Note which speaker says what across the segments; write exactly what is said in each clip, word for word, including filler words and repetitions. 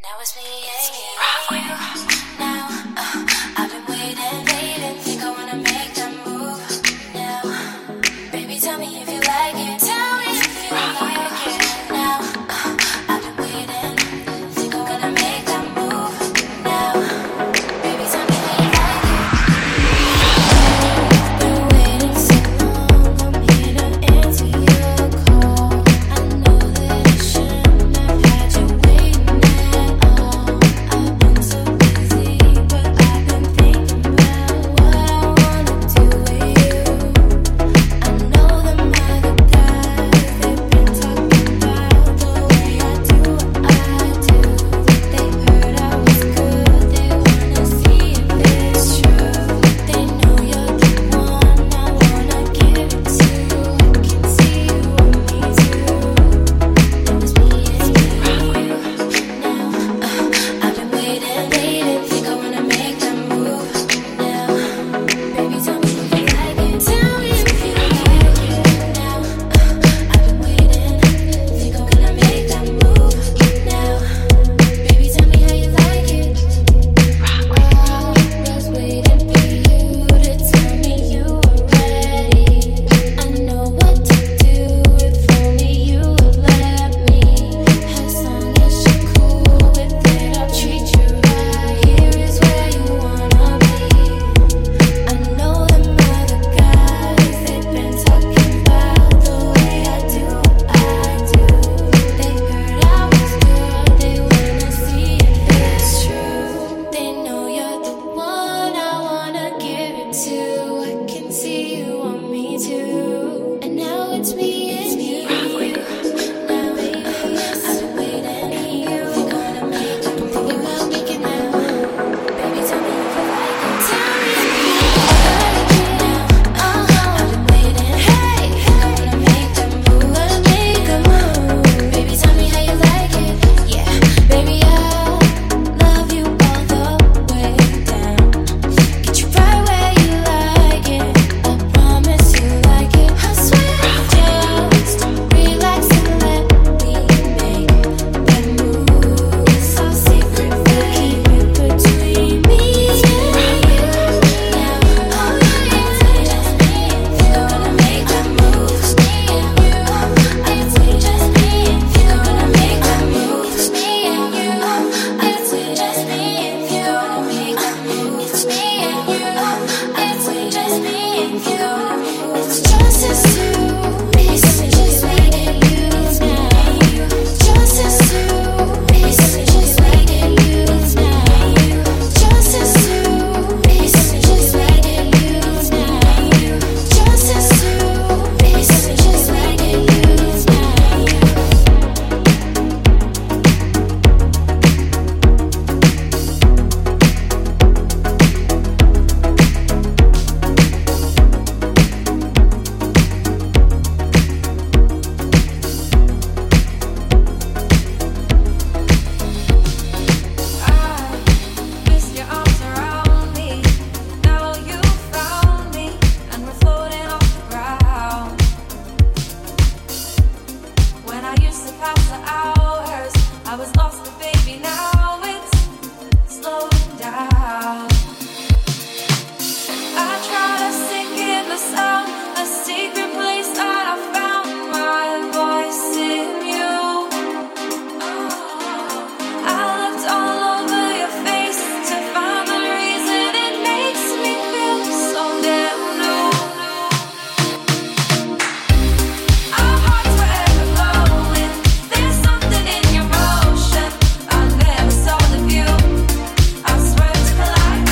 Speaker 1: Collide.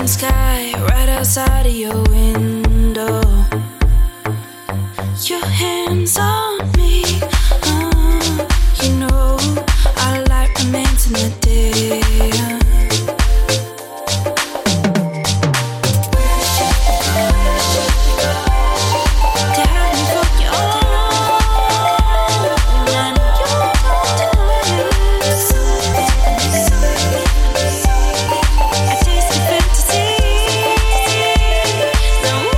Speaker 1: sky right outside of your window. Your hands on me, uh, you know our light remains in the day.
Speaker 2: No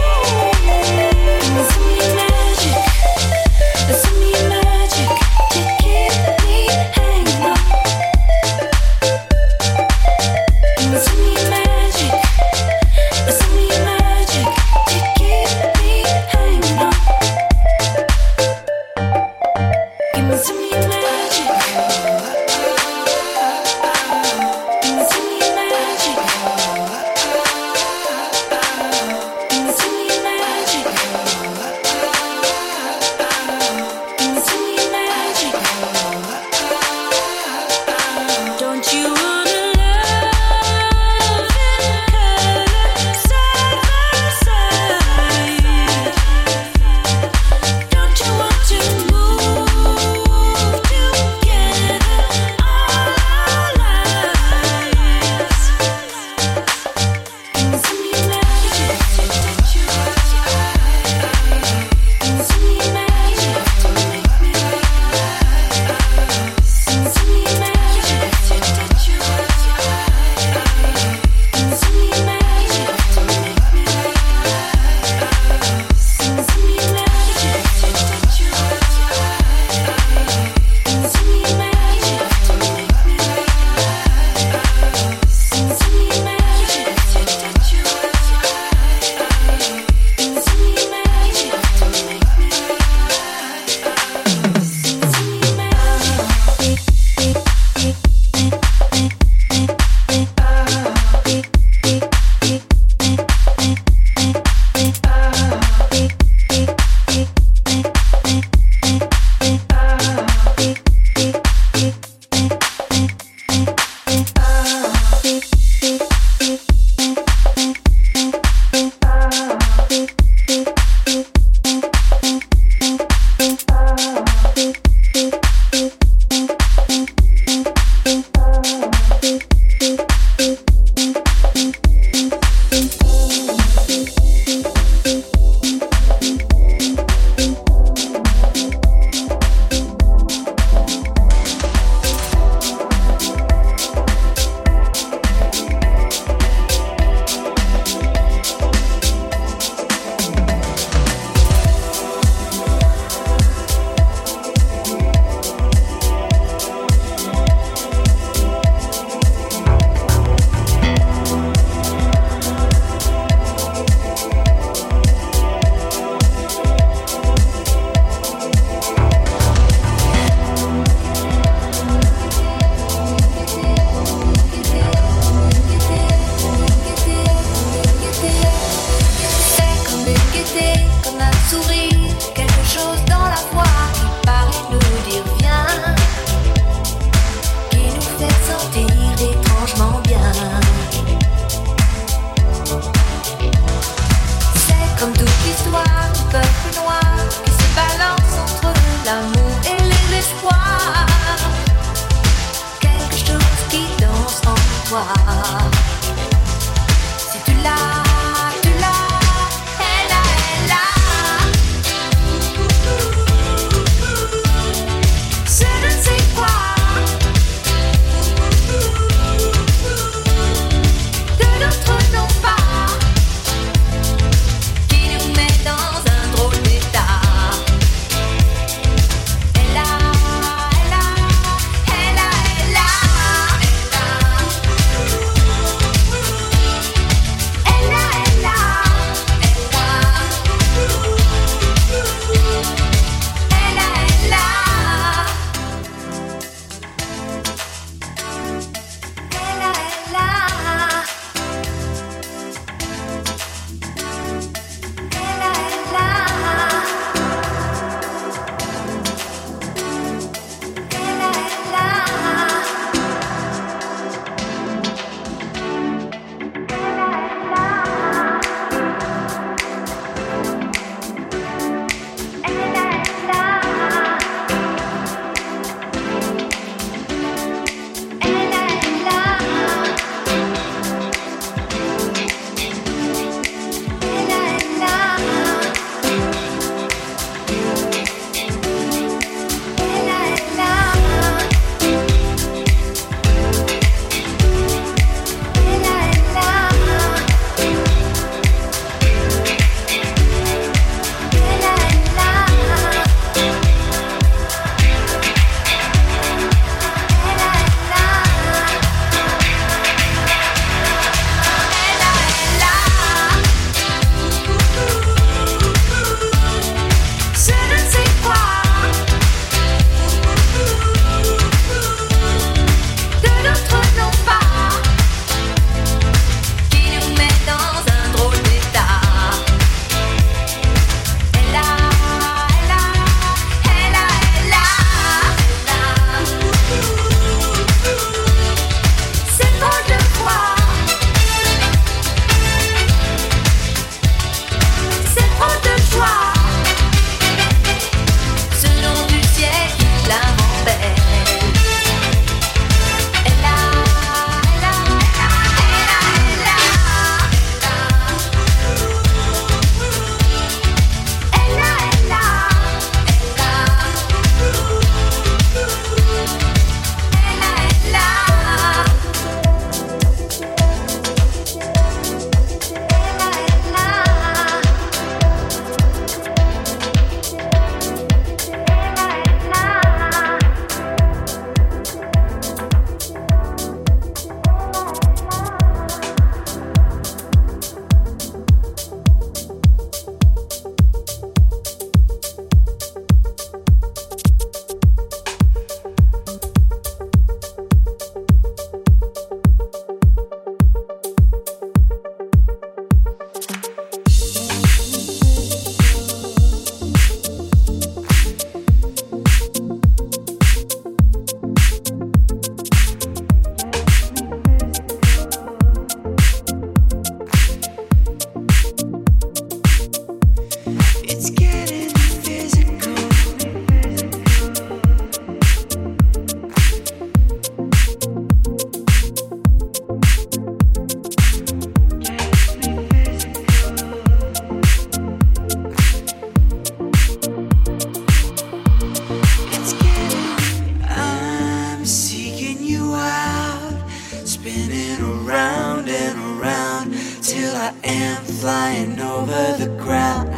Speaker 2: I am flying over the ground,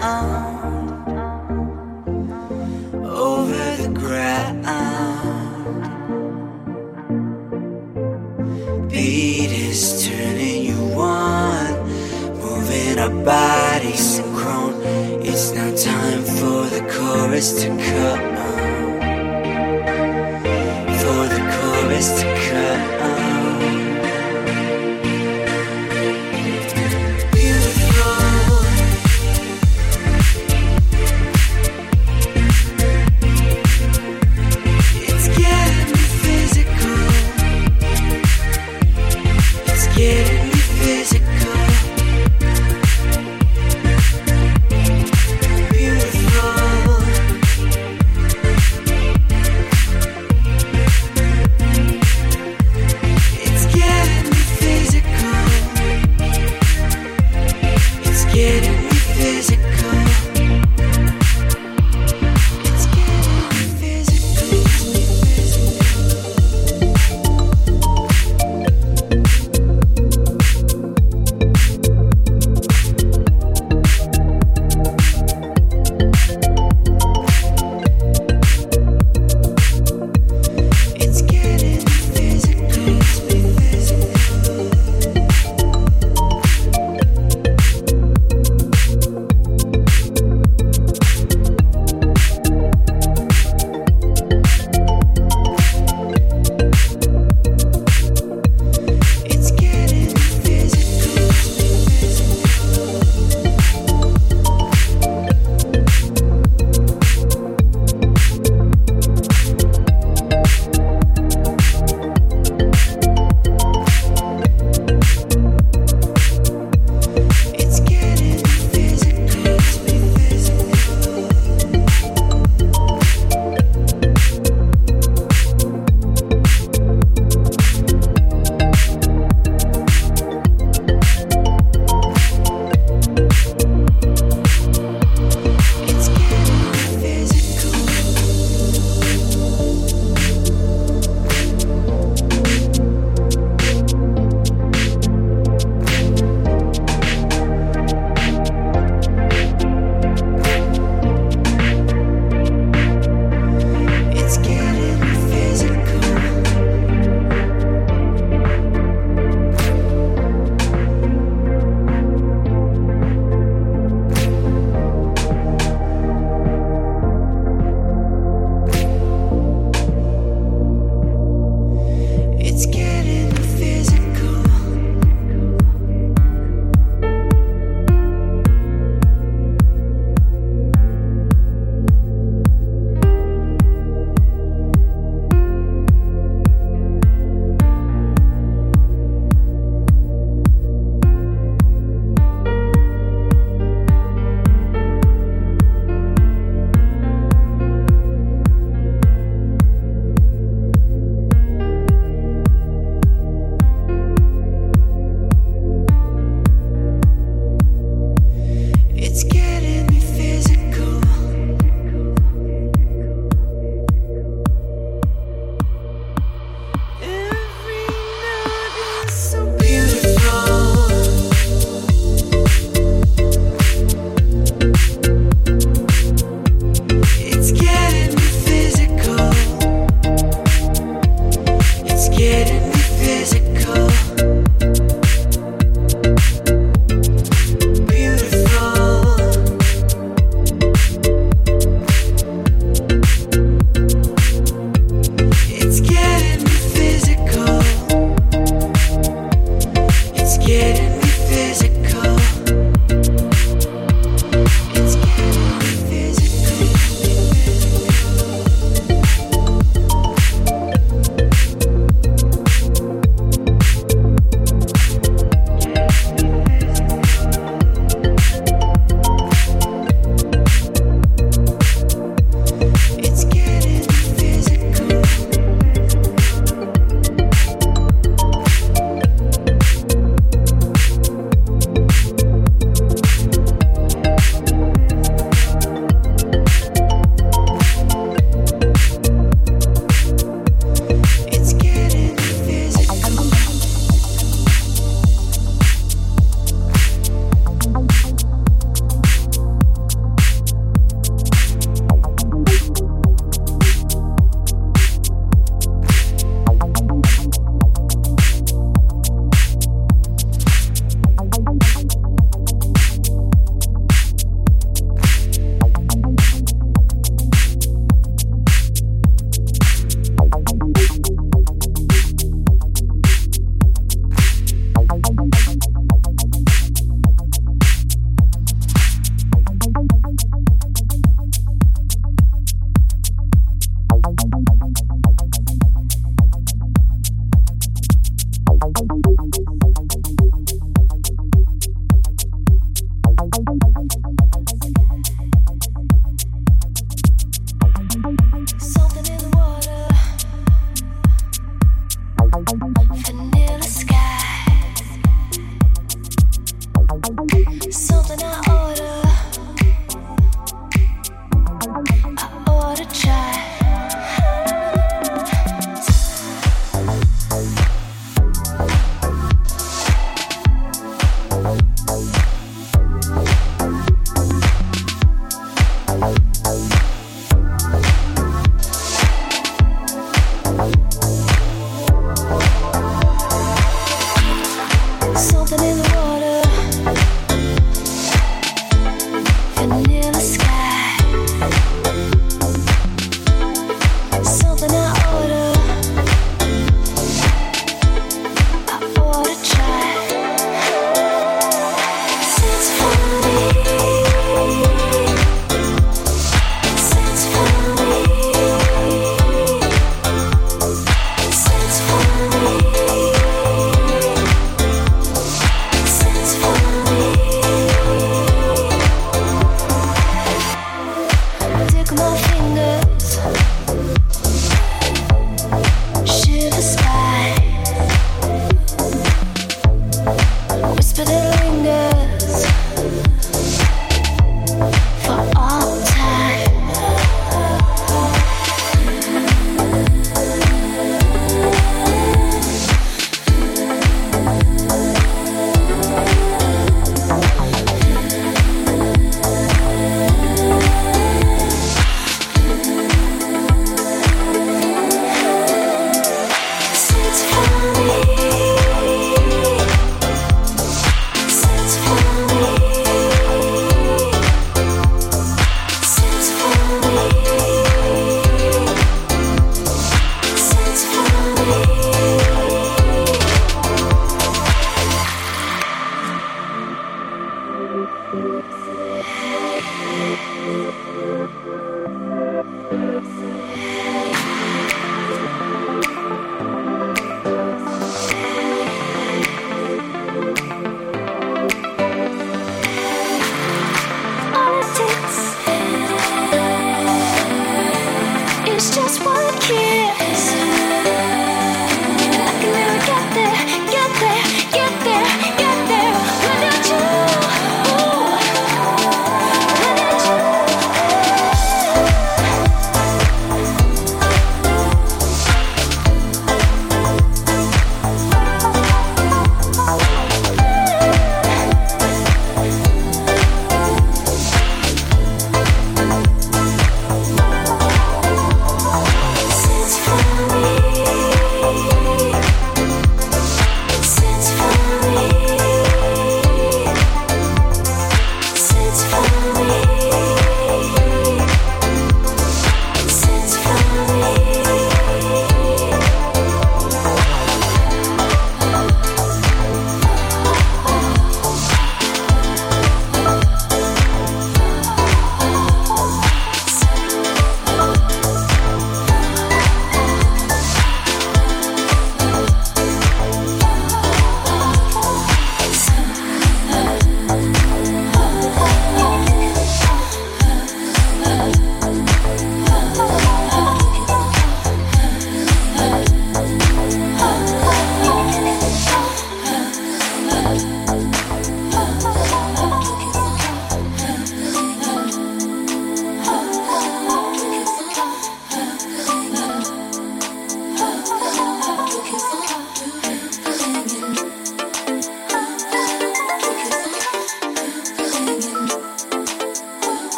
Speaker 2: over the ground. Beat is turning you on, moving our bodies synchron. It's now time for the chorus to come, for the chorus to come. Getting me physical, beautiful. It's getting me physical. It's getting me physical. It's getting me physical.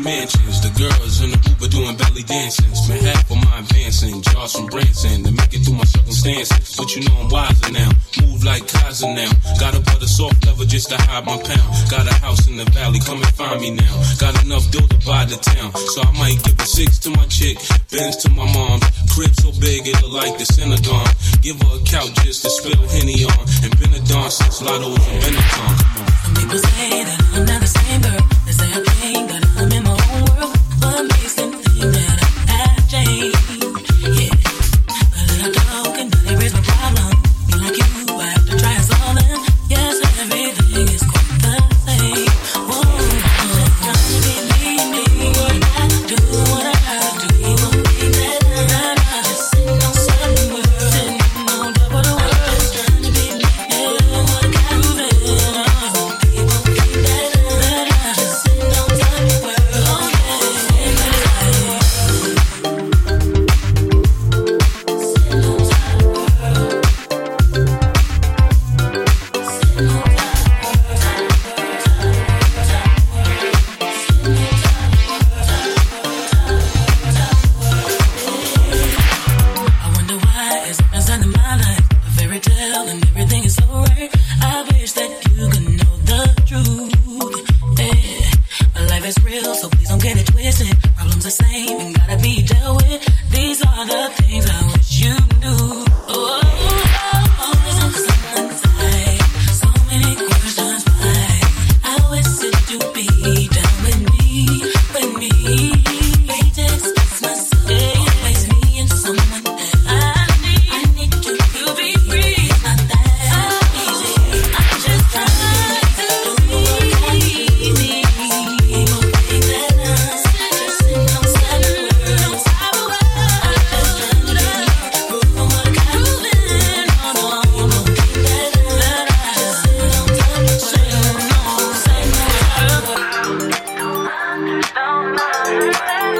Speaker 3: mansions. The girls in the Uber doing belly dances. Man, half of my advancing. Jars from Branson to make it through my circumstances. But you know I'm wiser now. Move like Kaiser now. Got a butter soft leather just to hide my pound. Got a house in the valley, come and find me now. Got enough dough to buy the town. So I might give a six to my chick, Benz to my mom. Crib so big it look like the Synagogue. Give her a couch just to spill Henny on. And been a dawn since Lotto was in Benetton.
Speaker 1: Some people say that I'm not the same girl. They say I think that I'm in my own world. What makes them think that I have changed? Yeah, a little dog can really raise my problem. Be like you, I have to try and solve them. Yes, everything is quite the same. Whoa, just trying to be me, me. What I do, what I gotta do. You won't be that I'm just sitting on certain words, sitting on top of the world. Just trying to be me, what I gotta do. People think that I'm just sitting on top of the world. Oh yeah, sitting on top of the world. Sitting on top of the world. Sitting on top of the world. I wonder why is it in my life a fairy tale and everything is so right. I wish that you could know the truth. Yeah, my life is real, so please don't get it twisted. Problems the same and gotta be dealt with. These are the things I wish you knew. Oh, always on someone's side. So many questions why. I wish that you'd be down with me, with me. Wait to express myself. Always me and someone else. I need, I need you to be free. It's not that easy. I'm just trying to be me. People think that I'm just sitting on seven words, on top of world. I'm just trying to be proof of what I got moving on. People think that I'm just sitting on top of world, sitting on seven words. Don't understand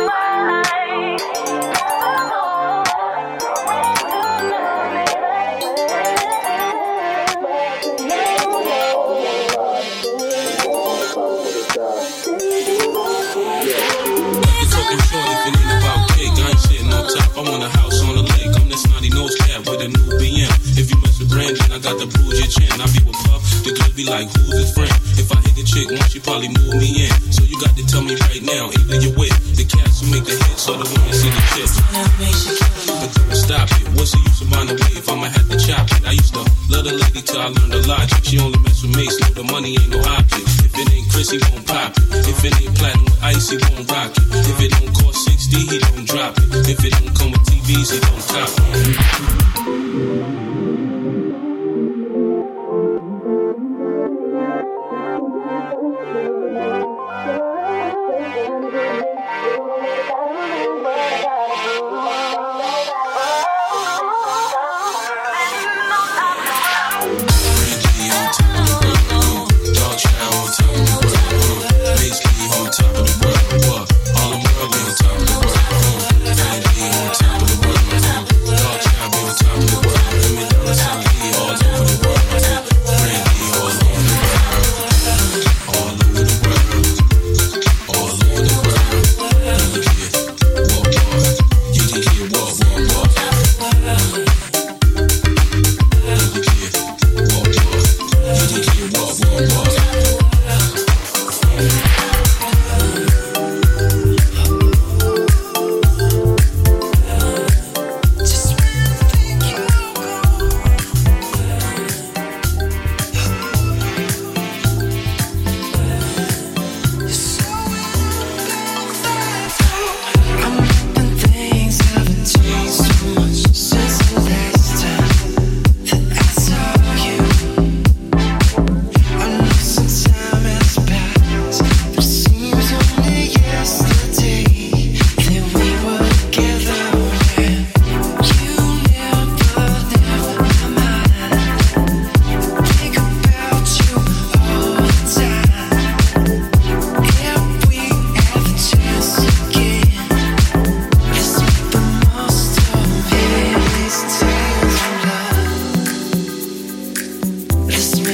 Speaker 3: You talking short if it ain't about cake. I ain't sitting on top, I want a house on the lake. I'm the snotty nose cat with a new B M. If you mess with Brandon, I got to bruise your chin. I be with Puff, the girl be like, who's his friend? If I hit the chick once, she probably move me in. So you got to tell me right now, either you're with the cats who make the hits or the one that see the chips. But don't stop it. What's the use of buying a wave? I'ma have to chop it. I used to love the lady till I learned the logic. She only mess with Mace, no, the money ain't no object. If it ain't Chris, he won't pop it. If it ain't platinum with ice, he won't rock it. If it don't cost sixty, he don't drop it. If it don't come with T Vs, he don't cop it.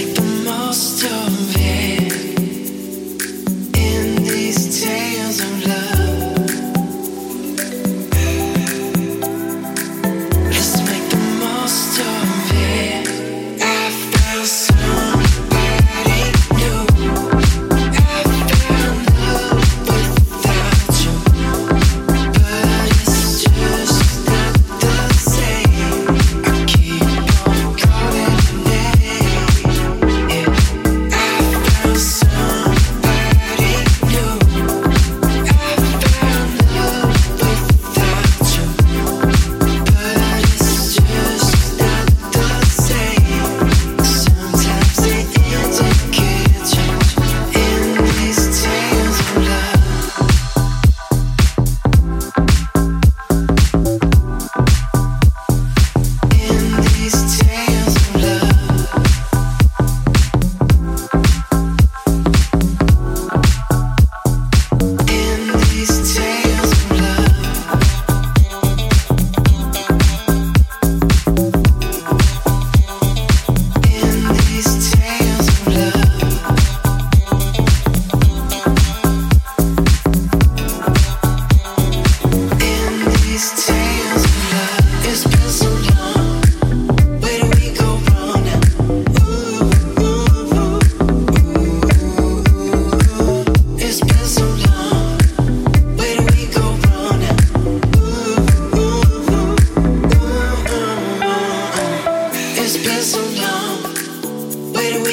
Speaker 1: Most of it in these tales of love.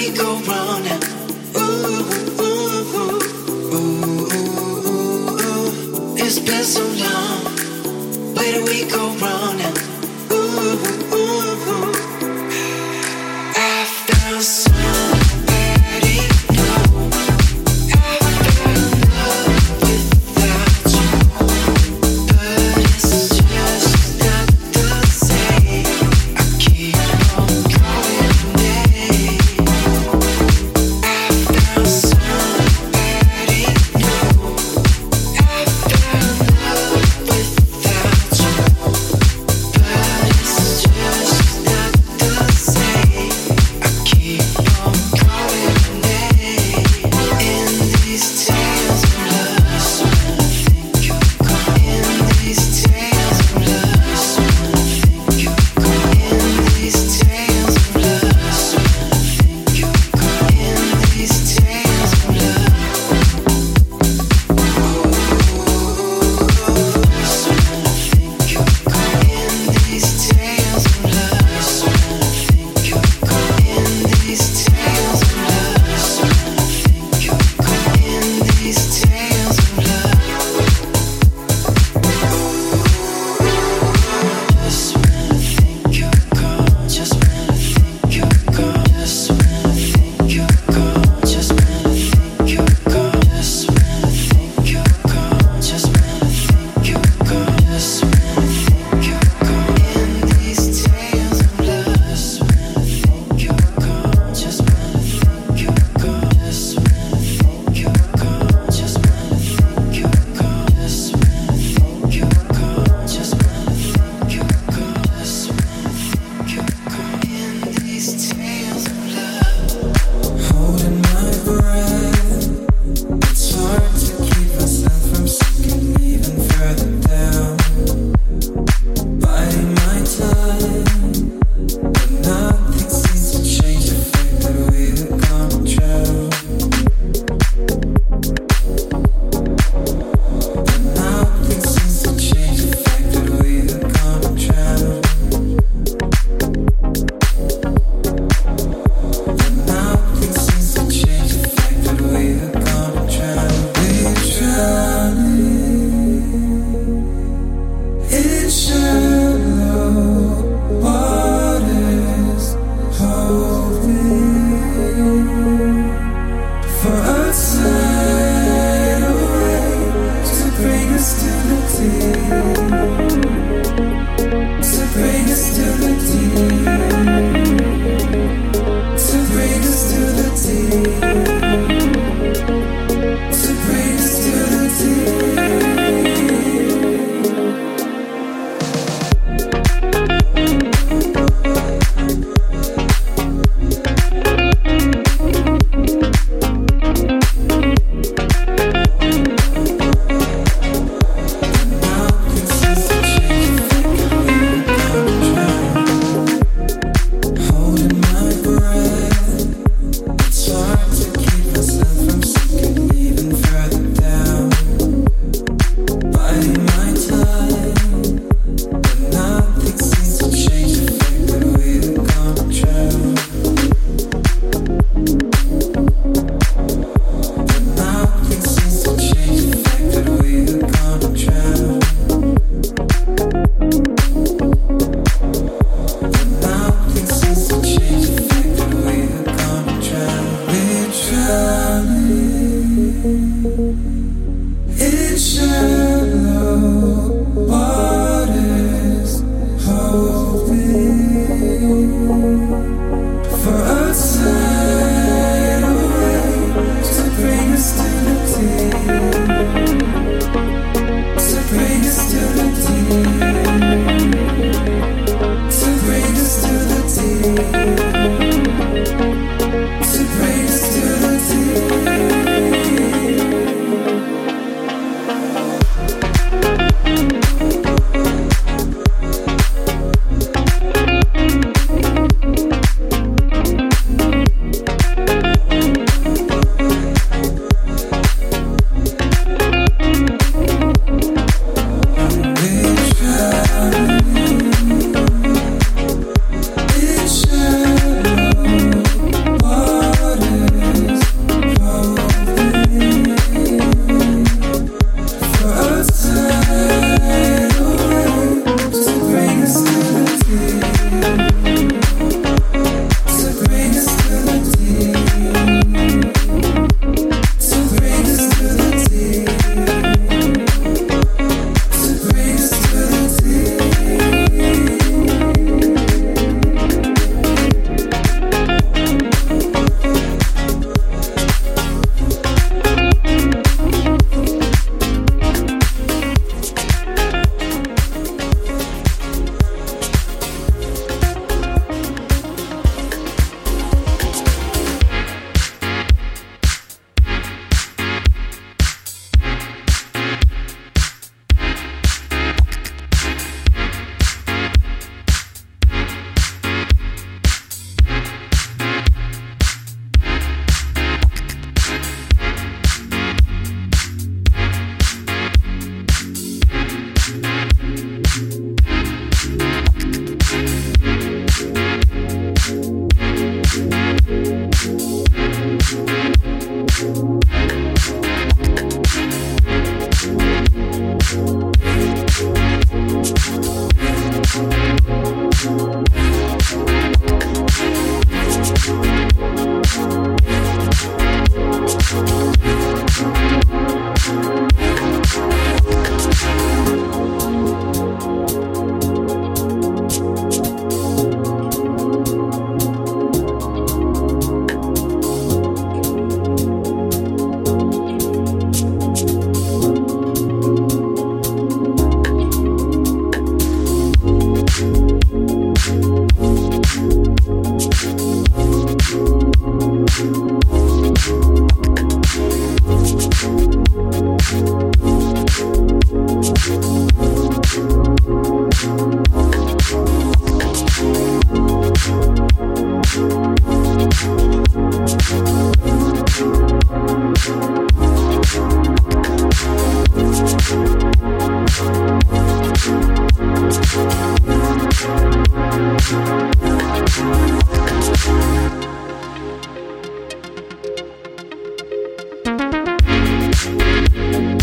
Speaker 2: we go wrong now? Ooh, ooh, ooh, ooh, ooh, ooh. It's been so long. Where do we go wrong now? Ooh, ooh, ooh. I found somebody new. I found love without you, but it's just not the same. I keep on going there. I found somebody new. I found love without you,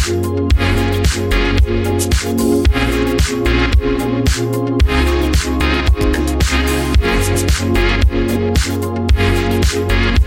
Speaker 4: We'll be right back.